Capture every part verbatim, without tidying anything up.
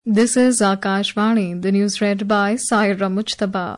This is Akashvani, the news read by Saira Mujtaba.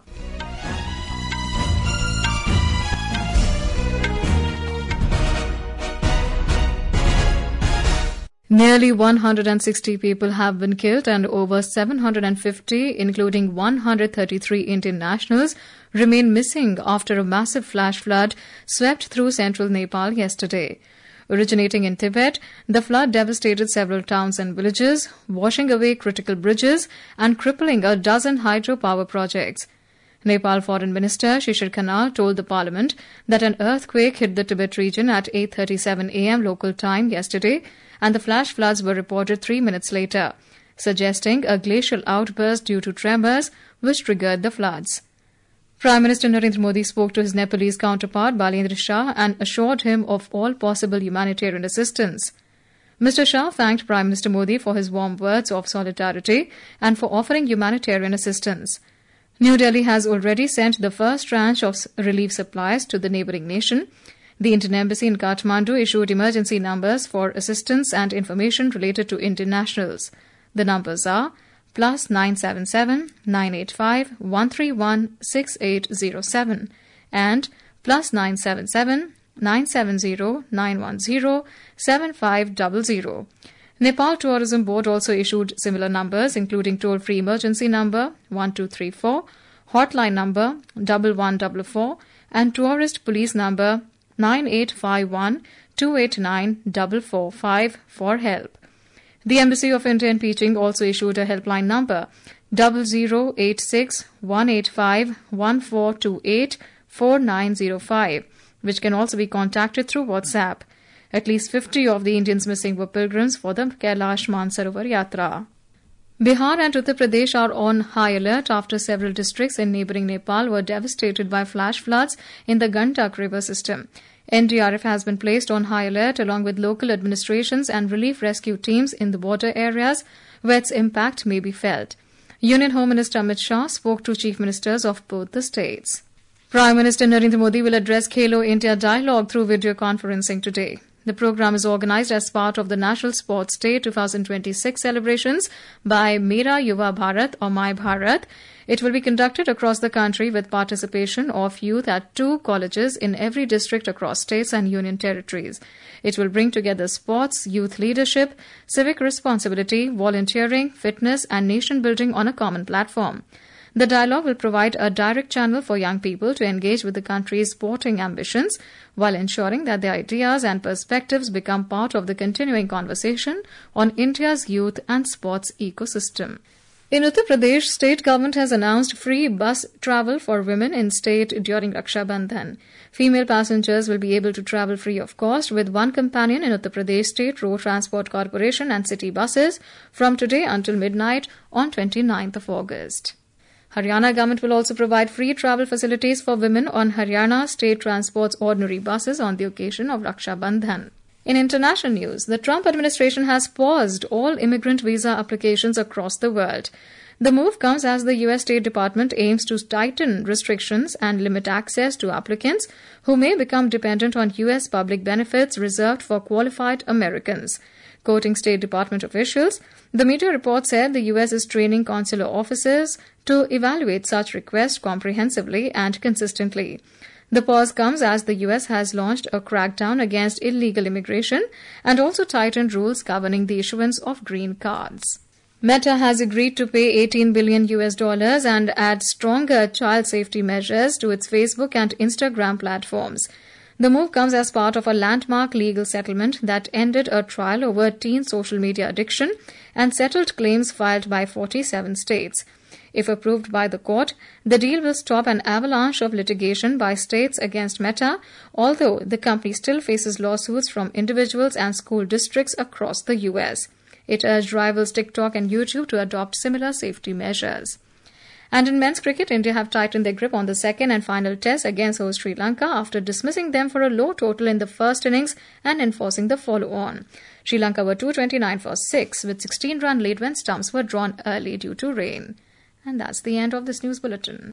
Nearly one hundred sixty people have been killed and over seven hundred fifty, including one hundred thirty-three Indian nationals, remain missing after a massive flash flood swept through central Nepal yesterday. Originating in Tibet, the flood devastated several towns and villages, washing away critical bridges and crippling a dozen hydropower projects. Nepal Foreign Minister Shishir Khanna told the parliament that an earthquake hit the Tibet region at eight thirty-seven a m local time yesterday, and the flash floods were reported three minutes later, suggesting a glacial outburst due to tremors which triggered the floods. Prime Minister Narendra Modi spoke to his Nepalese counterpart Balendra Shah and assured him of all possible humanitarian assistance. Mister Shah thanked Prime Minister Modi for his warm words of solidarity and for offering humanitarian assistance. New Delhi has already sent the first tranche of relief supplies to the neighbouring nation. The Indian Embassy in Kathmandu issued emergency numbers for assistance and information related to Indian nationals. The numbers are plus nine seven seven, nine eight five, one three one, six eight zero seven and plus nine seven seven, nine seven zero, nine one zero, seven five zero zero. Nepal Tourism Board also issued similar numbers, including toll-free emergency number one two three four, hotline number one one four four and tourist police number nine eight five one, two eight nine, four four five for help. The Embassy of India in Beijing also issued a helpline number zero zero eight six, one eight five, one four two eight, four nine zero five, which can also be contacted through WhatsApp. At least fifty of the Indians missing were pilgrims for the Kailash Mansarovar Yatra. Bihar and Uttar Pradesh are on high alert after several districts in neighbouring Nepal were devastated by flash floods in the Gandak river system. N D R F has been placed on high alert along with local administrations and relief rescue teams in the border areas where its impact may be felt. Union Home Minister Amit Shah spoke to chief ministers of both the states. Prime Minister Narendra Modi will address Khelo India Dialogue through video conferencing today. The program is organised as part of the National Sports Day twenty twenty-six celebrations by Mera Yuva Bharat or My Bharat. It will be conducted across the country with participation of youth at two colleges in every district across states and union territories. It will bring together sports, youth leadership, civic responsibility, volunteering, fitness and nation building on a common platform. The dialogue will provide a direct channel for young people to engage with the country's sporting ambitions while ensuring that their ideas and perspectives become part of the continuing conversation on India's youth and sports ecosystem. In Uttar Pradesh, state government has announced free bus travel for women in state during Raksha Bandhan. Female passengers will be able to travel free of cost with one companion in Uttar Pradesh State Road Transport Corporation and city buses from today until midnight on twenty-ninth of August. Haryana government will also provide free travel facilities for women on Haryana State Transport's ordinary buses on the occasion of Raksha Bandhan. In international news, the Trump administration has paused all immigrant visa applications across the world. The move comes as the U S State Department aims to tighten restrictions and limit access to applicants who may become dependent on U S public benefits reserved for qualified Americans. Quoting State Department officials, the media report said the U S is training consular officers to evaluate such requests comprehensively and consistently. The pause comes as the U S has launched a crackdown against illegal immigration and also tightened rules governing the issuance of green cards. Meta has agreed to pay eighteen billion U S dollars and add stronger child safety measures to its Facebook and Instagram platforms. The move comes as part of a landmark legal settlement that ended a trial over teen social media addiction and settled claims filed by forty-seven states. If approved by the court, the deal will stop an avalanche of litigation by states against Meta, although the company still faces lawsuits from individuals and school districts across the U S. It urged rivals TikTok and YouTube to adopt similar safety measures. And in men's cricket, India have tightened their grip on the second and final test against host Sri Lanka after dismissing them for a low total in the first innings and enforcing the follow-on. Sri Lanka were two twenty-nine for six with sixteen run lead when stumps were drawn early due to rain. And that's the end of this news bulletin.